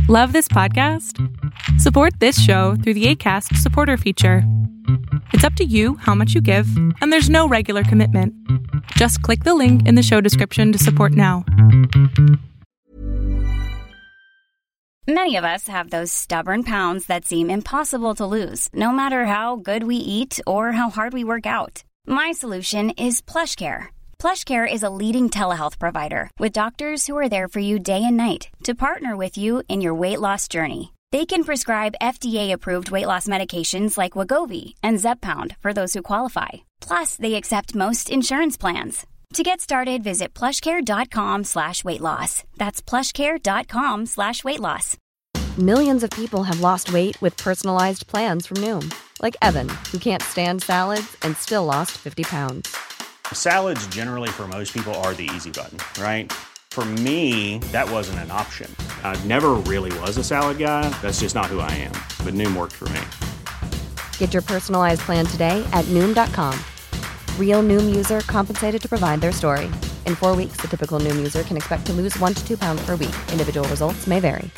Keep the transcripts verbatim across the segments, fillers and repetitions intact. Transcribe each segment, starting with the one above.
Love this podcast? Support this show through the Acast supporter feature. It's up to you how much you give, and there's no regular commitment. Just click the link in the show description to support now. Many of us have those stubborn pounds that seem impossible to lose, no matter how good we eat or how hard we work out. My solution is PlushCare. PlushCare is a leading telehealth provider with doctors who are there for you day and night to partner with you in your weight loss journey. They can prescribe F D A-approved weight loss medications like Wegovy and Zepbound for those who qualify. Plus, they accept most insurance plans. To get started, visit plushcare.com slash weight loss. That's plushcare.com slash weight loss. Millions of people have lost weight with personalized plans from Noom. Like Evan, who can't stand salads and still lost fifty pounds. Salads generally for most people are the easy button, right? For me, that wasn't an option. I never really was a salad guy. That's just not who I am. But Noom worked for me. Get your personalized plan today at Noom dot com. Real Noom user compensated to provide their story. In four weeks, the typical Noom user can expect to lose one to two pounds per week. Individual results may vary.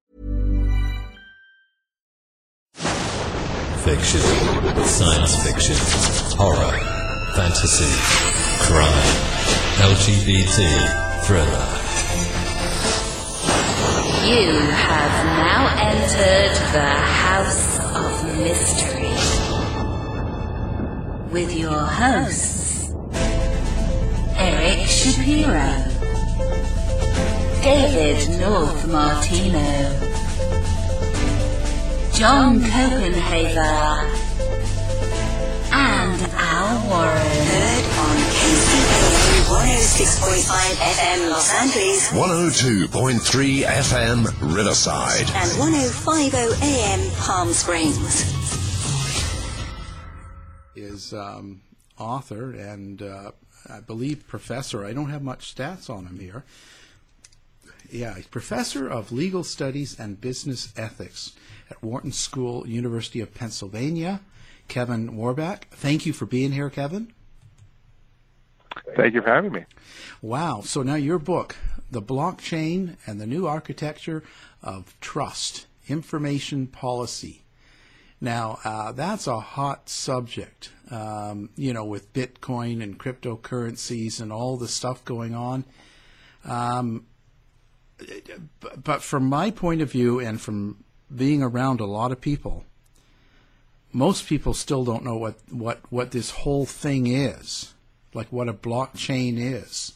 Fiction, science fiction, horror, fantasy, crime, L G B T, thriller. You have now entered the House of Mystery with your hosts, Eric Shapiro, David North Martino, John Copenhaver, and Al Warren. Heard on K C P one oh six point five F M Los Angeles, one oh two point three F M Riverside, and ten fifty A M Palm Springs. Is um, author and uh, I believe professor. I don't have much stats on him here. Yeah, he's professor of legal studies and business ethics at Wharton School, University of Pennsylvania. Kevin Warbach. Thank you for being here, Kevin. Thank you for having me. Wow. So now your book, The Blockchain and the New Architecture of Trust, Information Policy. Now, uh, that's a hot subject, um, you know, with Bitcoin and cryptocurrencies and all the stuff going on. Um, but from my point of view and from being around a lot of people, most people still don't know what, what, what this whole thing is, like what a blockchain is.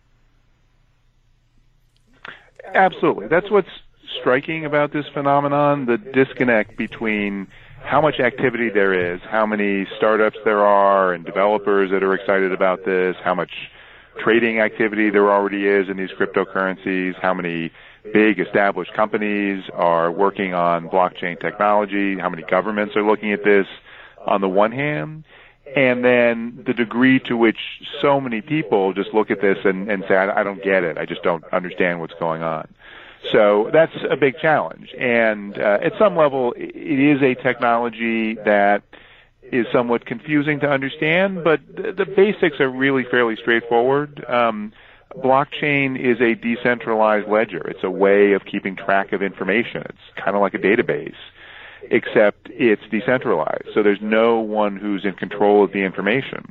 Absolutely. That's what's striking about this phenomenon, the disconnect between how much activity there is, how many startups there are and developers that are excited about this, how much trading activity there already is in these cryptocurrencies, how many big established companies are working on blockchain technology, how many governments are looking at this on the one hand, and then the degree to which so many people just look at this and, and say, I, I don't get it, I just don't understand what's going on. So that's a big challenge. And uh, at some level, it is a technology that is somewhat confusing to understand, but the, the basics are really fairly straightforward. Um, blockchain is a decentralized ledger. It's a way of keeping track of information. It's kind of like a database, except it's decentralized. So there's no one who's in control of the information.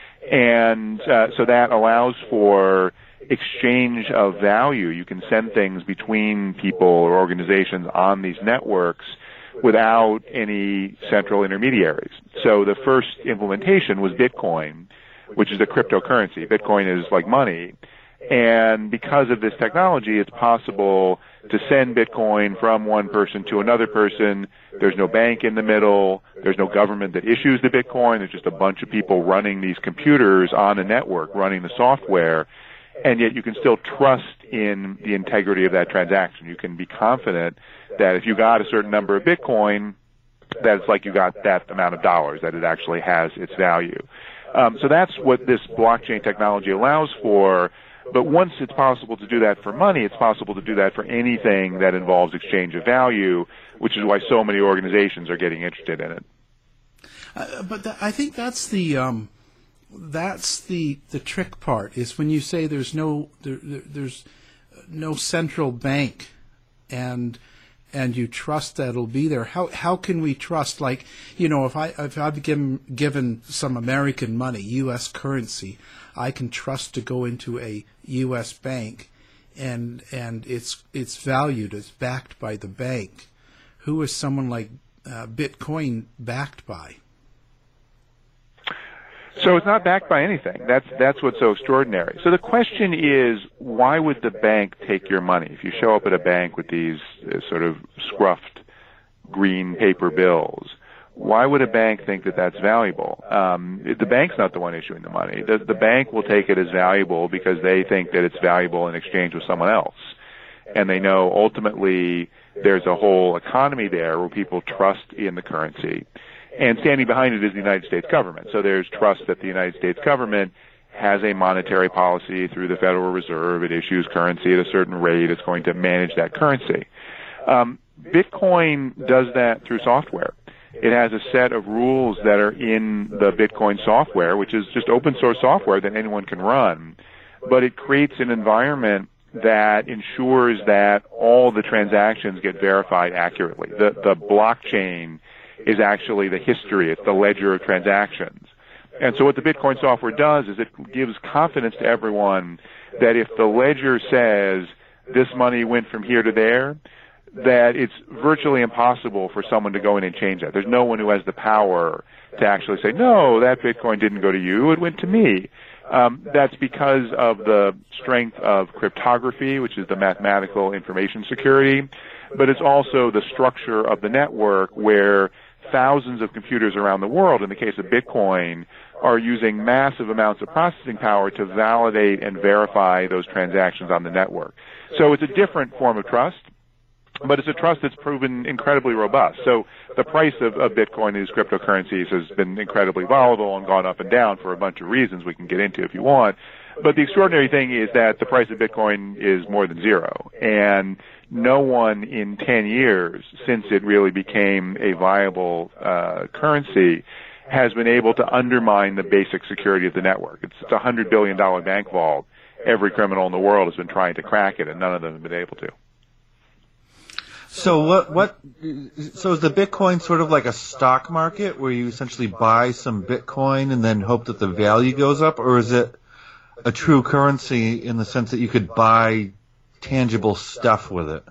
And uh, so that allows for exchange of value. You can send things between people or organizations on these networks without any central intermediaries. So the first implementation was Bitcoin, which is a cryptocurrency. Bitcoin is like money. And because of this technology, it's possible to send Bitcoin from one person to another person. There's no bank in the middle. There's no government that issues the Bitcoin. There's just a bunch of people running these computers on a network, running the software. And yet you can still trust in the integrity of that transaction. You can be confident that if you got a certain number of Bitcoin, that it's like you got that amount of dollars, that it actually has its value. Um, so that's what this blockchain technology allows for. But once it's possible to do that for money, it's possible to do that for anything that involves exchange of value, which is why so many organizations are getting interested in it. Uh, but th- I think that's the um, that's the the trick part, is when you say there's no there, there, there's no central bank, and and you trust that it'll be there. How how can we trust? Like, you know, if I if I've given given some American money, U S currency, I can trust to go into a U S bank, and and it's it's valued, it's backed by the bank. Who is someone like uh, Bitcoin backed by? So it's not backed by anything. That's that's what's so extraordinary. So the question is, why would the bank take your money? If you show up at a bank with these uh, sort of scruffed green paper bills, why would a bank think that that's valuable? Um, the bank's not the one issuing the money. The, the bank will take it as valuable because they think that it's valuable in exchange with someone else. And they know ultimately there's a whole economy there where people trust in the currency. And standing behind it is the United States government. So there's trust that the United States government has a monetary policy through the Federal Reserve. It issues currency at a certain rate. It's going to manage that currency. Um, Bitcoin does that through software. It has a set of rules that are in the Bitcoin software, which is just open source software that anyone can run. But it creates an environment that ensures that all the transactions get verified accurately. The, the blockchain is actually the history. It's the ledger of transactions. And so what the Bitcoin software does is it gives confidence to everyone that if the ledger says this money went from here to there, that it's virtually impossible for someone to go in and change that. There's no one who has the power to actually say, no, that Bitcoin didn't go to you, it went to me. Um, that's because of the strength of cryptography, which is the mathematical information security, but it's also the structure of the network where thousands of computers around the world, in the case of Bitcoin, are using massive amounts of processing power to validate and verify those transactions on the network. So it's a different form of trust, but it's a trust that's proven incredibly robust. So the price of, of Bitcoin and these cryptocurrencies has been incredibly volatile and gone up and down for a bunch of reasons we can get into if you want. But the extraordinary thing is that the price of Bitcoin is more than zero. And no one in ten years, since it really became a viable uh, currency, has been able to undermine the basic security of the network. It's, it's a one hundred billion dollars bank vault. Every criminal in the world has been trying to crack it, and none of them have been able to. So what, what, so is the Bitcoin sort of like a stock market where you essentially buy some Bitcoin and then hope that the value goes up, or is it a true currency in the sense that you could buy tangible stuff with it?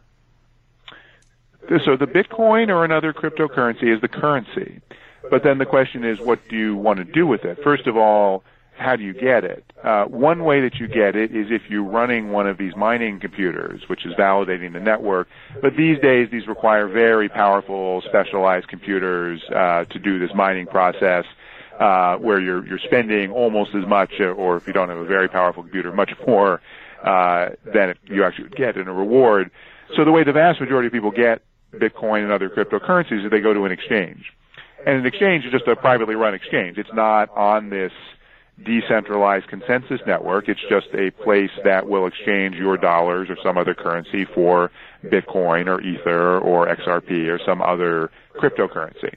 So the Bitcoin or another cryptocurrency is the currency. But then the question is, what do you want to do with it? First of all, how do you get it? Uh, one way that you get it is if you're running one of these mining computers, which is validating the network. But these days, these require very powerful, specialized computers uh, to do this mining process, uh, where you're you're spending almost as much, or if you don't have a very powerful computer, much more uh, than you actually would get in a reward. So the way the vast majority of people get Bitcoin and other cryptocurrencies is they go to an exchange. And an exchange is just a privately run exchange. It's not on this decentralized consensus network. It's just a place that will exchange your dollars or some other currency for Bitcoin or Ether or X R P or some other cryptocurrency.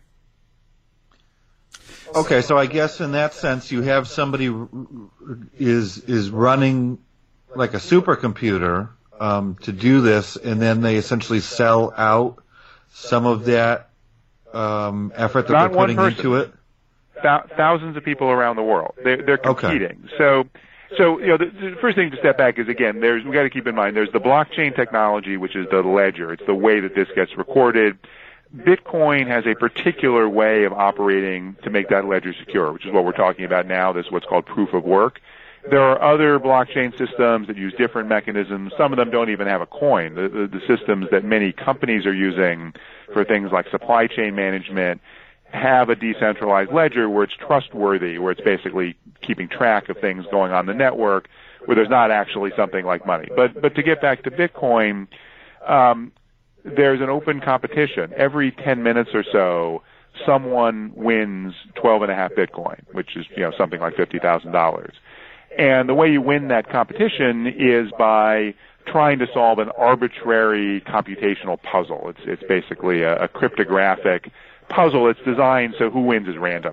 Okay, so I guess in that sense you have somebody is is running like a supercomputer um, to do this, and then they essentially sell out some of that um, effort that Not they're putting one person. into it. Thousands of people around the world. They're, they're competing. Okay. So, so you know, the, the first thing to step back is again, there's we got to keep in mind there's the blockchain technology, which is the ledger. It's the way that this gets recorded. Bitcoin has a particular way of operating to make that ledger secure, which is what we're talking about now. This is what's called proof of work. There are other blockchain systems that use different mechanisms. Some of them don't even have a coin. The, the, the systems that many companies are using for things like supply chain management have a decentralized ledger where it's trustworthy, where it's basically keeping track of things going on the network, where there's not actually something like money. But but to get back to Bitcoin, um, there's an open competition. Every ten minutes or so, someone wins twelve and a half Bitcoin, which is you know something like fifty thousand dollars. And the way you win that competition is by trying to solve an arbitrary computational puzzle. It's it's basically a, a cryptographic puzzle. It's designed so who wins is random.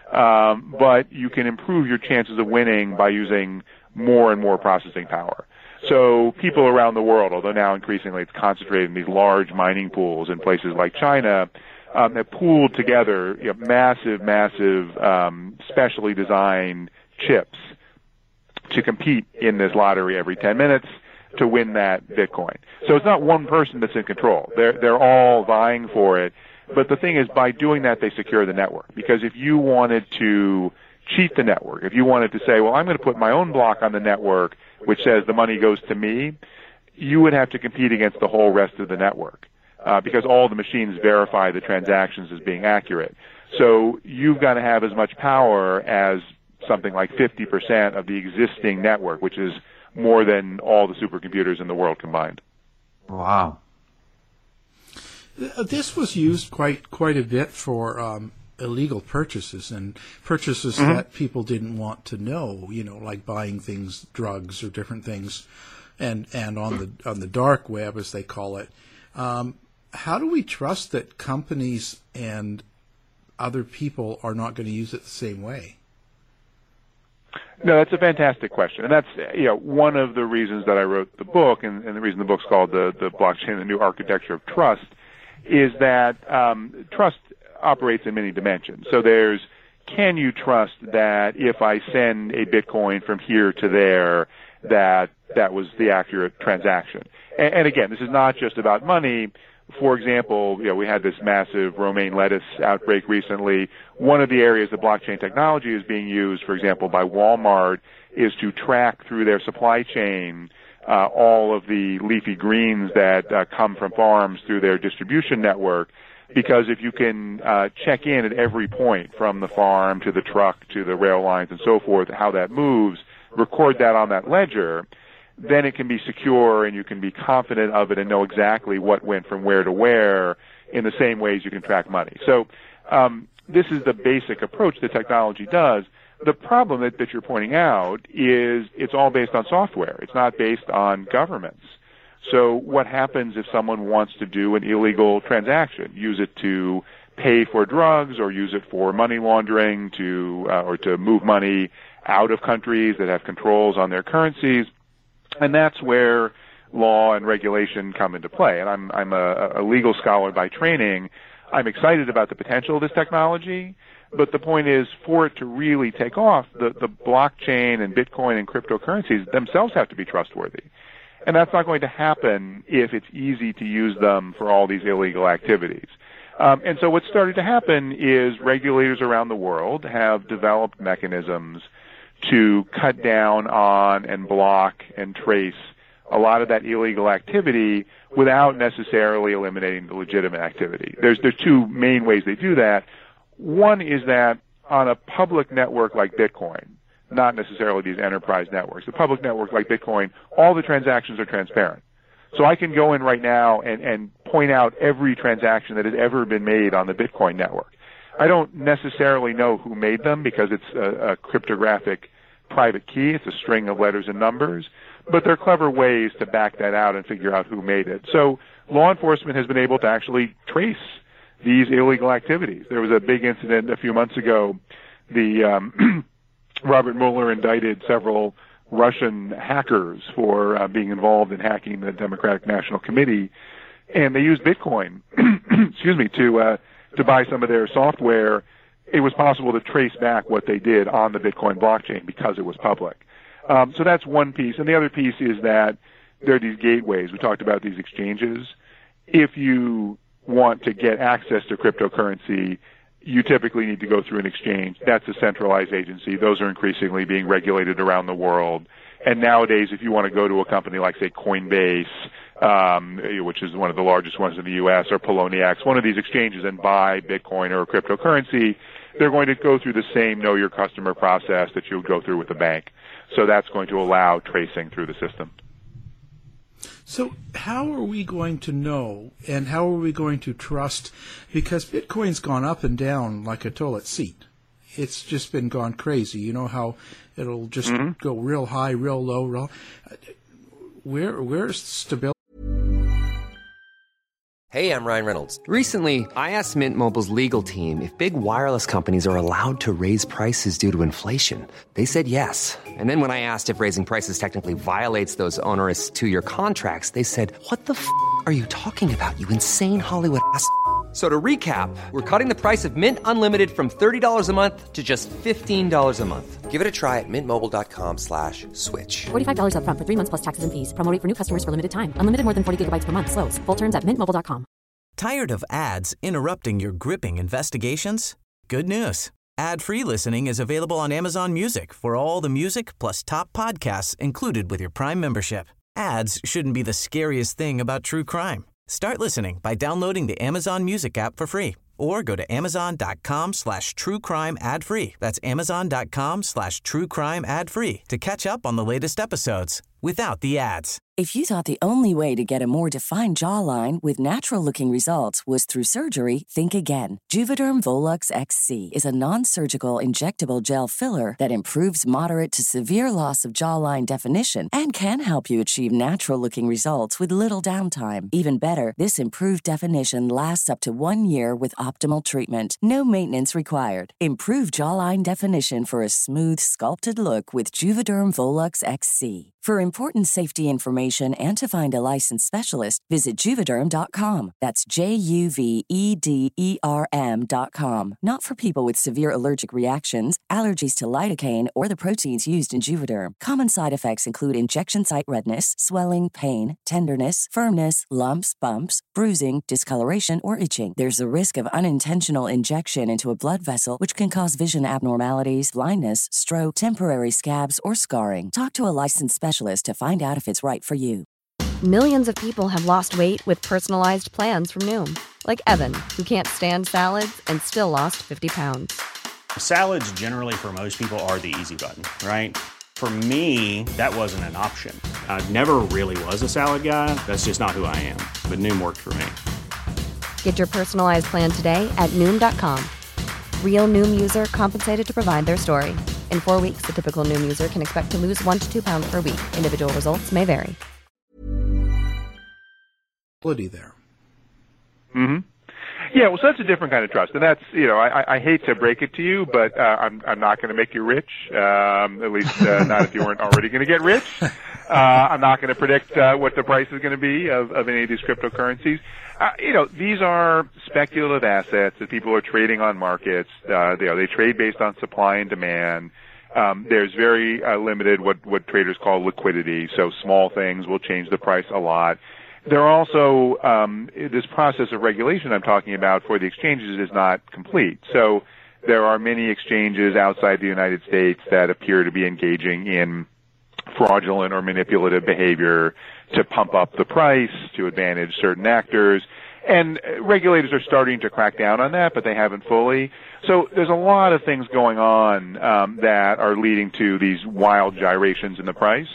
Um, but you can improve your chances of winning by using more and more processing power. So people around the world, although now increasingly it's concentrated in these large mining pools in places like China, um, have pooled together you know, massive, massive, um, specially designed chips to compete in this lottery every ten minutes to win that Bitcoin. So it's not one person that's in control. They're, they're all vying for it. But the thing is, by doing that, they secure the network. Because if you wanted to cheat the network, if you wanted to say, well, I'm going to put my own block on the network, which says the money goes to me, you would have to compete against the whole rest of the network. Uh, because all the machines verify the transactions as being accurate. So you've got to have as much power as something like fifty percent of the existing network, which is more than all the supercomputers in the world combined. Wow. This was used quite quite a bit for um, illegal purchases and purchases mm-hmm. that people didn't want to know, you know, like buying things, drugs or different things, and and on the on the dark web, as they call it. Um, how do we trust that companies and other people are not going to use it the same way? No, that's a fantastic question, and that's you know one of the reasons that I wrote the book, and, and the reason the book's called the the blockchain, the new architecture of trust, is that um, trust operates in many dimensions. So there's, can you trust that if I send a Bitcoin from here to there, that that was the accurate transaction? And, and again, this is not just about money. For example, you know, we had this massive romaine lettuce outbreak recently. One of the areas that blockchain technology is being used, for example, by Walmart, is to track through their supply chain uh, all of the leafy greens that uh, come from farms through their distribution network. Because if you can uh, check in at every point, from the farm to the truck to the rail lines and so forth, how that moves, record that on that ledger, then it can be secure and you can be confident of it and know exactly what went from where to where in the same ways you can track money. So um, this is the basic approach that technology does. The problem that, that you're pointing out is it's all based on software. It's not based on governments. So what happens if someone wants to do an illegal transaction, use it to pay for drugs or use it for money laundering to uh, or to move money out of countries that have controls on their currencies? And that's where law and regulation come into play. And I'm, I'm a, a legal scholar by training. I'm excited about the potential of this technology, but the point is, for it to really take off, the, the blockchain and Bitcoin and cryptocurrencies themselves have to be trustworthy. And that's not going to happen if it's easy to use them for all these illegal activities. Um, and so what's started to happen is regulators around the world have developed mechanisms to cut down on and block and trace a lot of that illegal activity without necessarily eliminating the legitimate activity. There's there's two main ways they do that. One is that on a public network like Bitcoin, not necessarily these enterprise networks, a public network like Bitcoin, all the transactions are transparent. So I can go in right now and, and point out every transaction that has ever been made on the Bitcoin network. I don't necessarily know who made them because it's a, a cryptographic private key. It's a string of letters and numbers. But there are clever ways to back that out and figure out who made it. So law enforcement has been able to actually trace these illegal activities. There was a big incident a few months ago. The um, Robert Mueller indicted several Russian hackers for uh, being involved in hacking the Democratic National Committee, and they used Bitcoin, excuse me, to uh, to buy some of their software. It was possible to trace back what they did on the Bitcoin blockchain because it was public. Um, so that's one piece. And the other piece is that there are these gateways. We talked about these exchanges. If you want to get access to cryptocurrency, you typically need to go through an exchange. That's a centralized agency. Those are increasingly being regulated around the world. And nowadays, if you want to go to a company like, say, Coinbase, um, which is one of the largest ones in the U S, or Poloniex, one of these exchanges, and buy Bitcoin or a cryptocurrency, they're going to go through the same know your customer process that you would go through with a bank. So that's going to allow tracing through the system. So how are we going to know, and how are we going to trust? Because Bitcoin's gone up and down like a toilet seat. It's just been gone crazy. You know how it'll just mm-hmm. go real high, real low, real. Where where's stability? Hey, I'm Ryan Reynolds. Recently, I asked Mint Mobile's legal team if big wireless companies are allowed to raise prices due to inflation. They said yes. And then when I asked if raising prices technically violates those onerous two-year contracts, they said, what the f*** are you talking about, you insane Hollywood ass f- So to recap, we're cutting the price of Mint Unlimited from thirty dollars a month to just fifteen dollars a month. Give it a try at mintmobile.com slash switch. forty-five dollars up front for three months plus taxes and fees. Promo rate for new customers for limited time. Unlimited more than forty gigabytes per month. Slows full terms at mint mobile dot com. Tired of ads interrupting your gripping investigations? Good news. Ad-free listening is available on Amazon Music for all the music plus top podcasts included with your Prime membership. Ads shouldn't be the scariest thing about true crime. Start listening by downloading the Amazon Music app for free or go to amazon.com slash true crime ad free. That's amazon.com slash true crime ad free to catch up on the latest episodes without the ads. If you thought the only way to get a more defined jawline with natural-looking results was through surgery, think again. Juvederm Volux X C is a non-surgical injectable gel filler that improves moderate to severe loss of jawline definition and can help you achieve natural-looking results with little downtime. Even better, this improved definition lasts up to one year with optimal treatment. No maintenance required. Improve jawline definition for a smooth, sculpted look with Juvederm Volux X C. For important safety information and to find a licensed specialist, visit Juvederm dot com. That's J U V E D E R M dot com. Not for people with severe allergic reactions, allergies to lidocaine, or the proteins used in Juvederm. Common side effects include injection site redness, swelling, pain, tenderness, firmness, lumps, bumps, bruising, discoloration, or itching. There's a risk of unintentional injection into a blood vessel, which can cause vision abnormalities, blindness, stroke, temporary scabs, or scarring. Talk to a licensed specialist to find out if it's right for you. Millions of people have lost weight with personalized plans from Noom. Like Evan, who can't stand salads and still lost fifty pounds. Salads generally for most people are the easy button, right? For me, that wasn't an option. I never really was a salad guy. That's just not who I am. But Noom worked for me. Get your personalized plan today at Noom dot com. Real Noom user compensated to provide their story. In four weeks, the typical Noom user can expect to lose one to two pounds per week. Individual results may vary. There. Mm-hmm. Yeah, well, so that's a different kind of trust, and that's, you know, I, I hate to break it to you, but uh, I'm I'm not going to make you rich. Um, at least uh, not if you weren't already going to get rich. Uh, I'm not going to predict uh, what the price is going to be of, of any of these cryptocurrencies. Uh, you know, these are speculative assets that people are trading on markets. Uh, they, you know, they trade based on supply and demand. Um, there's very uh, limited what what traders call liquidity, so small things will change the price a lot. There are also, um, this process of regulation I'm talking about for the exchanges is not complete. So there are many exchanges outside the United States that appear to be engaging in fraudulent or manipulative behavior to pump up the price, to advantage certain actors. And regulators are starting to crack down on that, but they haven't fully. So there's a lot of things going on um, that are leading to these wild gyrations in the price.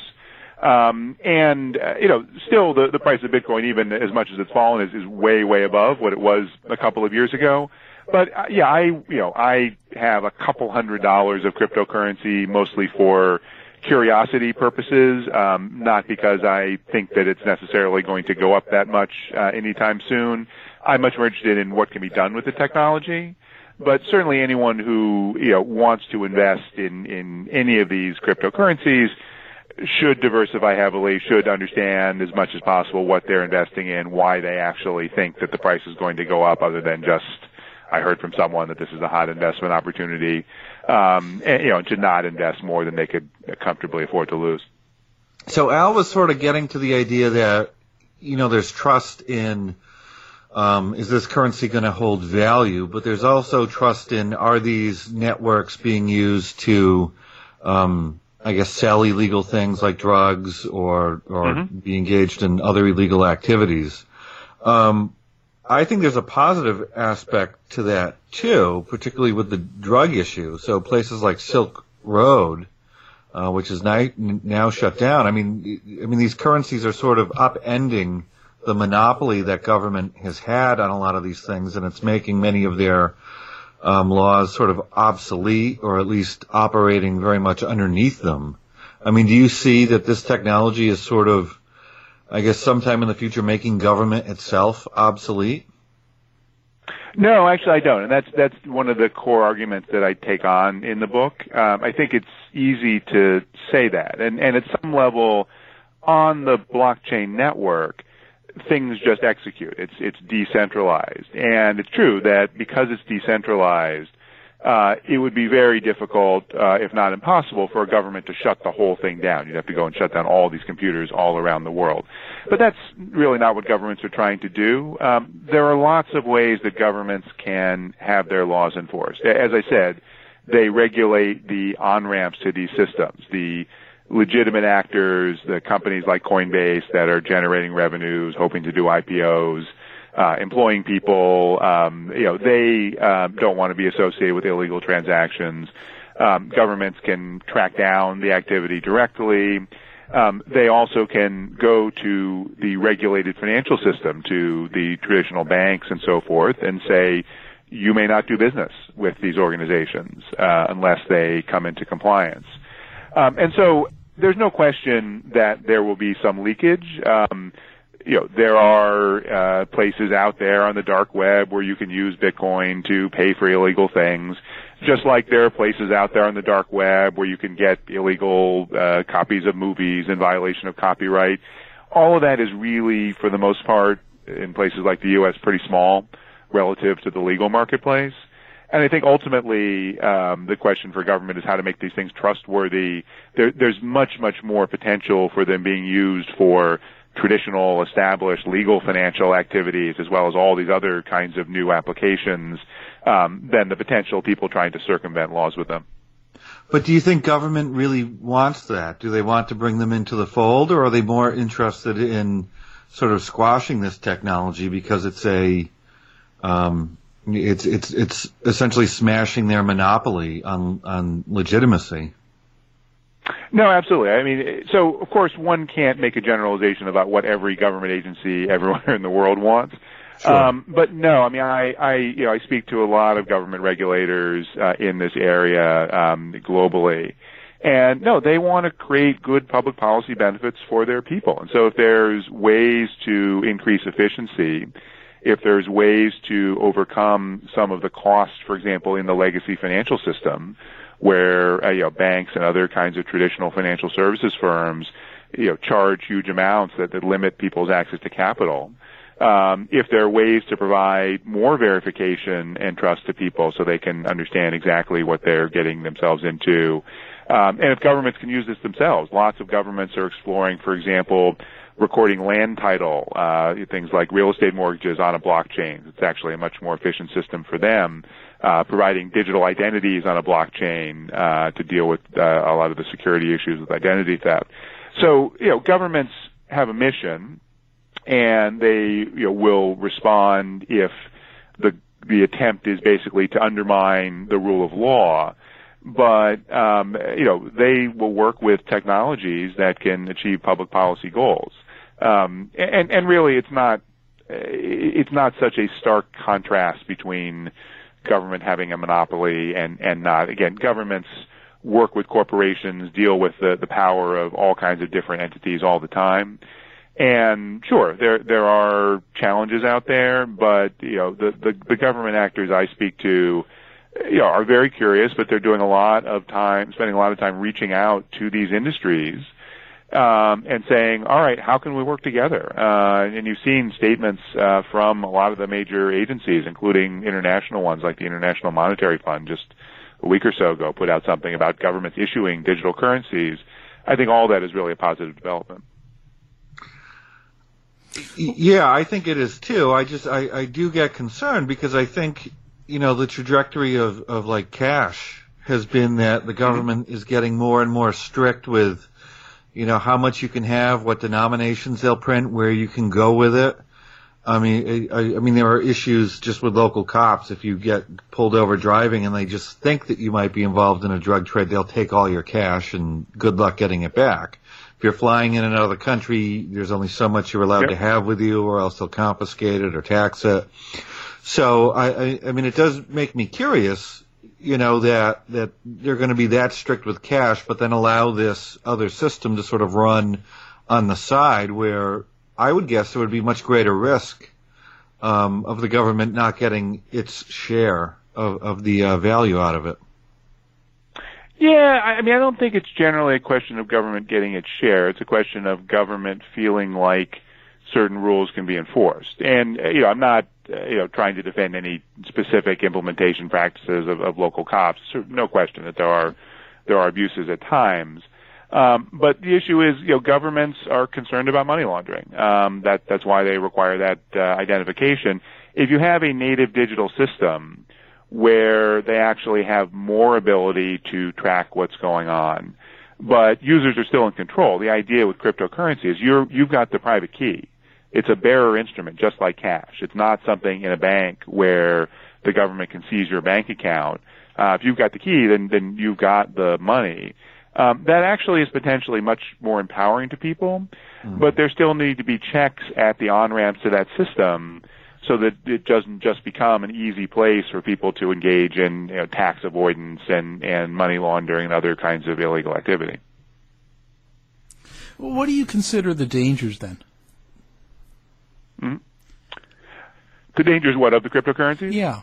Um, and, uh, you know, still the, the price of Bitcoin, even as much as it's fallen, is, is way, way above what it was a couple of years ago. But, uh, yeah, I, you know, I have a couple hundred dollars of cryptocurrency mostly for curiosity purposes, um, not because I think that it's necessarily going to go up that much, uh, anytime soon. I'm much more interested in what can be done with the technology. But certainly anyone who, you know, wants to invest in, in any of these cryptocurrencies should diversify heavily, should understand as much as possible what they're investing in, why they actually think that the price is going to go up, other than just, I heard from someone that this is a hot investment opportunity, um, and, you know, to not invest more than they could comfortably afford to lose. So Al was sort of getting to the idea that, you know, there's trust in, um, is this currency going to hold value? But there's also trust in, are these networks being used to, um, I guess, sell illegal things like drugs or or mm-hmm. be engaged in other illegal activities. Um, I think there's a positive aspect to that, too, particularly with the drug issue. So places like Silk Road, uh, which is now, now shut down, I mean, I mean, these currencies are sort of upending the monopoly that government has had on a lot of these things, and it's making many of their Um, laws sort of obsolete, or at least operating very much underneath them. I mean, do you see that this technology is sort of I guess, sometime in the future making government itself obsolete? No, actually I don't. And that's that's one of the core arguments that I take on in the book. Um, I think it's easy to say that. And, and at some level, on the blockchain network, things just execute. It's it's decentralized. And it's true that because it's decentralized, uh, it would be very difficult, uh, if not impossible, for a government to shut the whole thing down. You'd have to go and shut down all these computers all around the world. But that's really not what governments are trying to do. Um, there are lots of ways that governments can have their laws enforced. As I said, they regulate the on-ramps to these systems, the legitimate actors, the companies like Coinbase that are generating revenues, hoping to do I P Os, uh, employing people. Um, you know, they uh, don't want to be associated with illegal transactions. Um, governments can track down the activity directly. Um, they also can go to the regulated financial system, to the traditional banks and so forth, and say, you may not do business with these organizations uh, unless they come into compliance. Um, and so there's no question that there will be some leakage. Um, you know, there are uh, places out there on the dark web where you can use Bitcoin to pay for illegal things, just like there are places out there on the dark web where you can get illegal uh, copies of movies in violation of copyright. All of that is really, for the most part, in places like the U S, pretty small relative to the legal marketplace. And I think ultimately um, the question for government is how to make these things trustworthy. There, there's much, much more potential for them being used for traditional, established legal financial activities, as well as all these other kinds of new applications, um, than the potential people trying to circumvent laws with them. But do you think government really wants that? Do they want to bring them into the fold, or are they more interested in sort of squashing this technology because it's a um, it's it's it's essentially smashing their monopoly on on legitimacy? No, absolutely. I mean, so of course one can't make a generalization about what every government agency everywhere in the world wants. Sure. Um, but no, I mean, I, I, you know, I speak to a lot of government regulators uh, in this area um, globally, and no, they want to create good public policy benefits for their people. And so, if there's ways to increase efficiency, if there's ways to overcome some of the costs, for example, in the legacy financial system, where uh, you know, banks and other kinds of traditional financial services firms, you know, charge huge amounts that, that limit people's access to capital. Um, if there are ways to provide more verification and trust to people so they can understand exactly what they're getting themselves into. Um, and if governments can use this themselves, lots of governments are exploring, for example, recording land title, uh, things like real estate mortgages on a blockchain. It's actually a much more efficient system for them. Uh, providing digital identities on a blockchain uh, to deal with uh, a lot of the security issues with identity theft. So, you know, governments have a mission, and they, you know, will respond if the the attempt is basically to undermine the rule of law. But um, you know, they will work with technologies that can achieve public policy goals. Um, and and really, it's not it's not such a stark contrast between government having a monopoly and and not. Again, governments work with corporations, deal with the the power of all kinds of different entities all the time. And sure, there there are challenges out there, but you know, the, the the government actors I speak to, you know, are very curious, but they're doing a lot of time, spending a lot of time reaching out to these industries um, and saying, all right, how can we work together? Uh, and you've seen statements uh, from a lot of the major agencies, including international ones like the International Monetary Fund, just a week or so ago, put out something about governments issuing digital currencies. I think all that is really a positive development. Yeah, I think it is too. I just, I, I do get concerned because I think, you know, the trajectory of, of like cash has been that the government mm-hmm. is getting more and more strict with, you know, how much you can have, what denominations they'll print, where you can go with it. I mean, I, I mean, there are issues just with local cops. If you get pulled over driving and they just think that you might be involved in a drug trade, they'll take all your cash and good luck getting it back. If you're flying in another country, there's only so much you're allowed yep. to have with you, or else they'll confiscate it or tax it. So, I, I, I mean, it does make me curious, you know, that, that they're going to be that strict with cash, but then allow this other system to sort of run on the side where, I would guess there would be much greater risk um, of the government not getting its share of, of the uh, value out of it. Yeah, I mean, I don't think it's generally a question of government getting its share. It's a question of government feeling like certain rules can be enforced. And, you know, I'm not, uh, you know, trying to defend any specific implementation practices of, of local cops. No question that there are, there are abuses at times. Um, but the issue is, you know, governments are concerned about money laundering. Um, that, that's why they require that, uh, identification. If you have a native digital system where they actually have more ability to track what's going on, but users are still in control. The idea with cryptocurrency is you're, you've got the private key. It's a bearer instrument, just like cash. It's not something in a bank where the government can seize your bank account. Uh, if you've got the key, then, then you've got the money. Um, that actually is potentially much more empowering to people, mm-hmm. but there still need to be checks at the on-ramps to that system so that it doesn't just become an easy place for people to engage in, you know, tax avoidance and, and money laundering and other kinds of illegal activity. Well, what do you consider the dangers then? Mm-hmm. The dangers, what, of the cryptocurrencies? Yeah.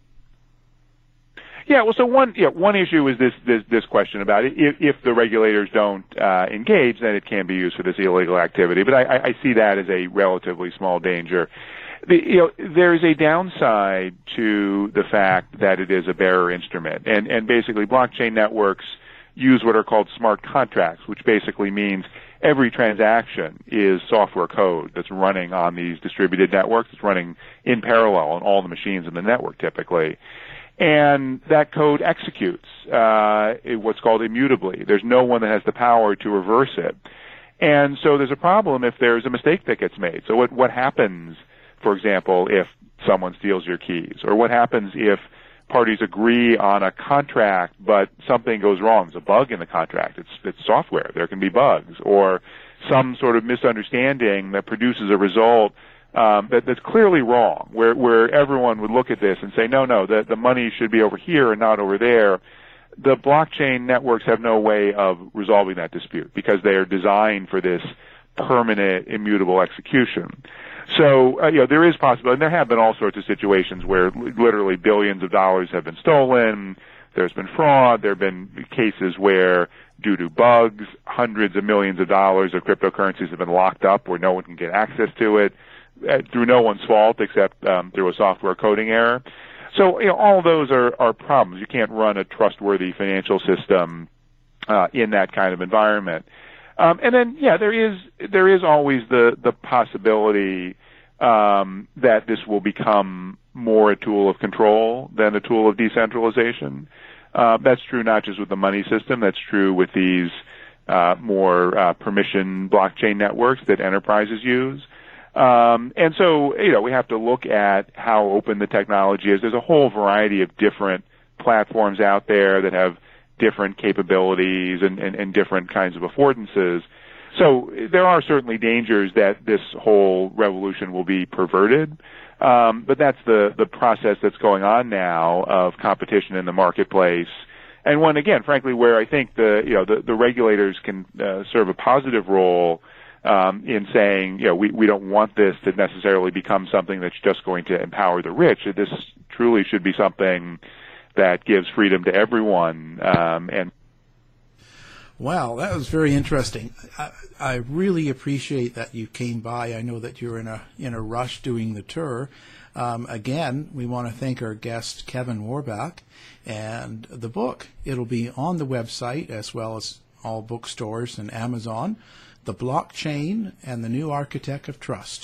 Yeah, well, so one, yeah, one issue is this, this, this question about it. If, if the regulators don't uh, engage, then it can be used for this illegal activity. But I, I see that as a relatively small danger. The, you know, there's a downside to the fact that it is a bearer instrument, and, and basically blockchain networks use what are called smart contracts, which basically means every transaction is software code that's running on these distributed networks. It's running in parallel on all the machines in the network typically. And that code executes uh, what's called immutably. There's no one that has the power to reverse it. And so there's a problem if there's a mistake that gets made. So what, what happens, for example, if someone steals your keys? Or what happens if parties agree on a contract but something goes wrong? There's a bug in the contract. It's, it's software. There can be bugs. Or some sort of misunderstanding that produces a result um, that, that's clearly wrong, where, where everyone would look at this and say, no, no, the, the money should be over here and not over there. The blockchain networks have no way of resolving that dispute because they are designed for this permanent, immutable execution. So, uh, you know, there is possibility, and there have been all sorts of situations where literally billions of dollars have been stolen. There's been fraud. There have been cases where, due to bugs, hundreds of millions of dollars of cryptocurrencies have been locked up where no one can get access to it uh, through no one's fault except um, through a software coding error. So, you know, all of those are, are problems. You can't run a trustworthy financial system uh, in that kind of environment. Um, and then, yeah, there is there is always the the possibility um, that this will become more a tool of control than a tool of decentralization. Uh, that's true not just with the money system. That's true with these uh, more uh, permission blockchain networks that enterprises use. Um, and so, you know, we have to look at how open the technology is. There's a whole variety of different platforms out there that have different capabilities and, and, and different kinds of affordances. So there are certainly dangers that this whole revolution will be perverted. Um, but that's the, the process that's going on now of competition in the marketplace. And one, again, frankly, where I think the, you know, the, the regulators can uh, serve a positive role um, in saying, you know, we, we don't want this to necessarily become something that's just going to empower the rich. This truly should be something that gives freedom to everyone. Um, and Wow, that was very interesting. I, I really appreciate that you came by. I know that you're in a in a rush doing the tour. Um, again, we want to thank our guest, Kevin Warbach, and the book. It'll be on the website as well as all bookstores and Amazon, The Blockchain and the New Architect of Trust.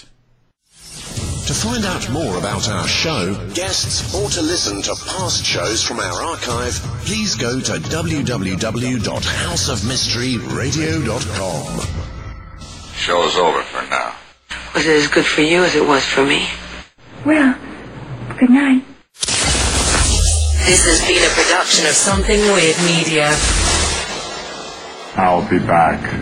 To find out more about our show, guests, or to listen to past shows from our archive, please go to w w w dot house of mystery radio dot com. Show's over for now. Was it as good for you as it was for me? Well, good night. This has been a production of Something Weird Media. I'll be back.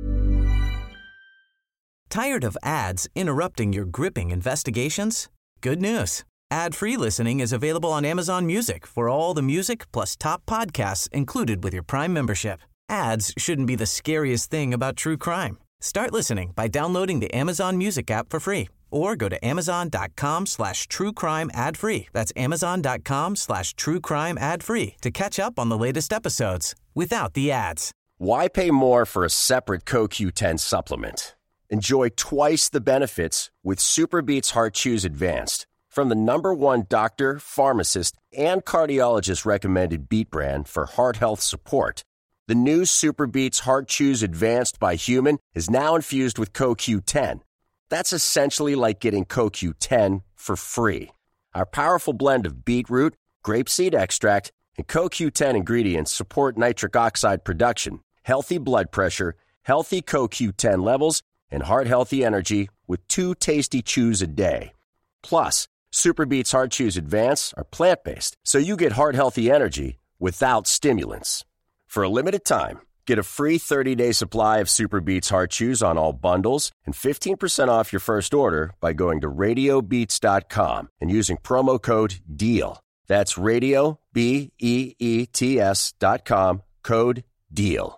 Tired of ads interrupting your gripping investigations? Good news. Ad-free listening is available on Amazon Music for all the music plus top podcasts included with your Prime membership. Ads shouldn't be the scariest thing about true crime. Start listening by downloading the Amazon Music app for free or go to amazon.com slash true crime ad free. That's amazon.com slash true crime ad free to catch up on the latest episodes without the ads. Why pay more for a separate C O Q ten supplement? Enjoy twice the benefits with SuperBeets Heart Chews Advanced from the number one doctor, pharmacist, and cardiologist recommended Beet brand for heart health support. The new SuperBeets Heart Chews Advanced by Human is now infused with C O Q ten. That's essentially like getting C O Q ten for free. Our powerful blend of beetroot, grapeseed extract, and C O Q ten ingredients support nitric oxide production, healthy blood pressure, healthy C O Q ten levels, and heart-healthy energy with two tasty chews a day. Plus, SuperBeets Heart Chews Advance are plant-based, so you get heart-healthy energy without stimulants. For a limited time, get a free thirty-day supply of SuperBeets Heart Chews on all bundles and fifteen percent off your first order by going to radio beets dot com and using promo code DEAL. That's radio, B E E T S dot com, code DEAL.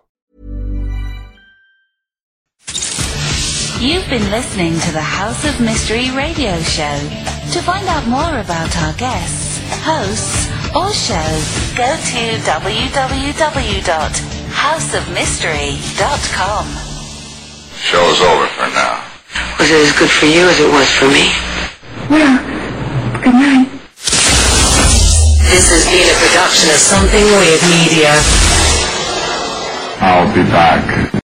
You've been listening to the House of Mystery radio show. To find out more about our guests, hosts, or shows, go to w w w dot house of mystery dot com. Show's over for now. Was it as good for you as it was for me? Well, good night. This has been a production of Something Weird Media. I'll be back.